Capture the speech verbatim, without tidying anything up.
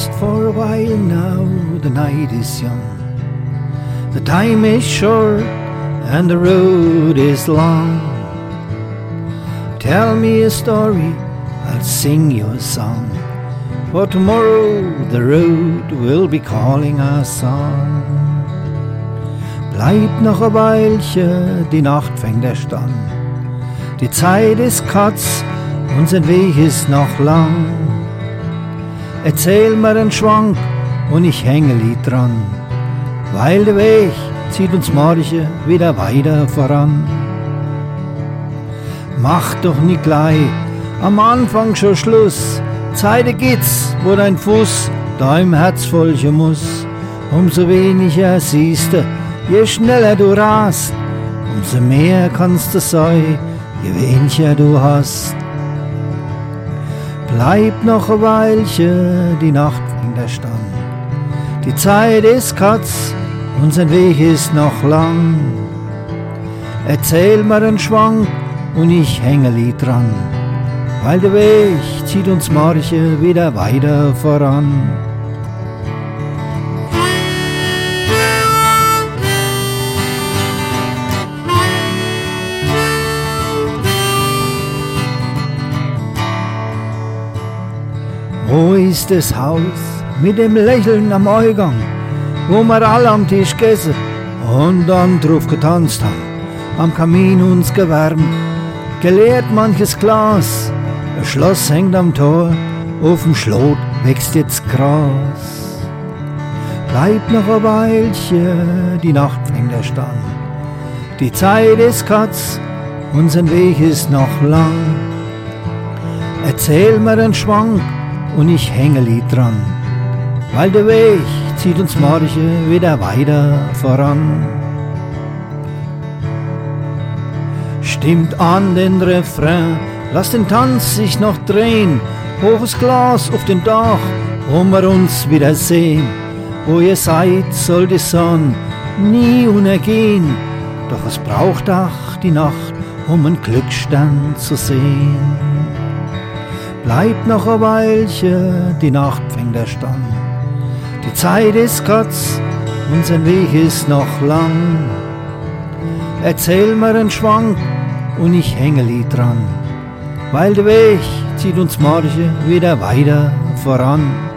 rest for a while now, the night is young. The time is short and the road is long. Tell me a story, I'll sing you a song. For tomorrow the road will be calling us on. Bleib noch ein Weilchen, die Nacht fängt erst an. Die Zeit ist kurz, unser Weg ist noch lang. Erzähl mir einen Schwank und ich hänge Lied dran, weil der Weg zieht uns morgen wieder weiter voran. Mach doch nicht gleich am Anfang schon Schluss. Zeiten gibt's, wo dein Fuß da im Herz folgen muss. Umso weniger siehst du, je schneller du rast, umso mehr kannst du sein, je weniger du hast. Bleib noch ein Weilchen, die Nacht fängt erst an. Die Zeit ist kurz, unser Weg ist noch lang. Erzähl mir einen Schwank und ich hänge Lied dran, weil der Weg zieht uns morgen wieder weiter voran. Wo ist das Haus mit dem Lächeln am Eingang, wo wir alle am Tisch gegessen und dann drauf getanzt haben, am Kamin uns gewärmt, geleert manches Glas, ein Schloss hängt am Tor, auf dem Schlot wächst jetzt Gras. Bleib noch ein Weilchen, die Nacht fängt erst an, die Zeit ist kurz, unser Weg ist noch lang. Erzähl mir einen Schwank und ich hänge Lied dran, weil der Weg zieht uns morgen wieder weiter voran. Stimmt an den Refrain, lass den Tanz sich noch drehen, hoches Glas auf den Dach, wo wir uns wiedersehen. Wo ihr seid, soll die Sonne nie untergehen, doch es braucht auch die Nacht, um einen Glücksstern zu sehen. Bleib noch ein Weilchen, die Nacht fängt erst an. Die Zeit ist kurz, unser Weg ist noch lang. Erzähl mir einen Schwank und ich hänge Lied dran, weil der Weg zieht uns morgen wieder weiter voran.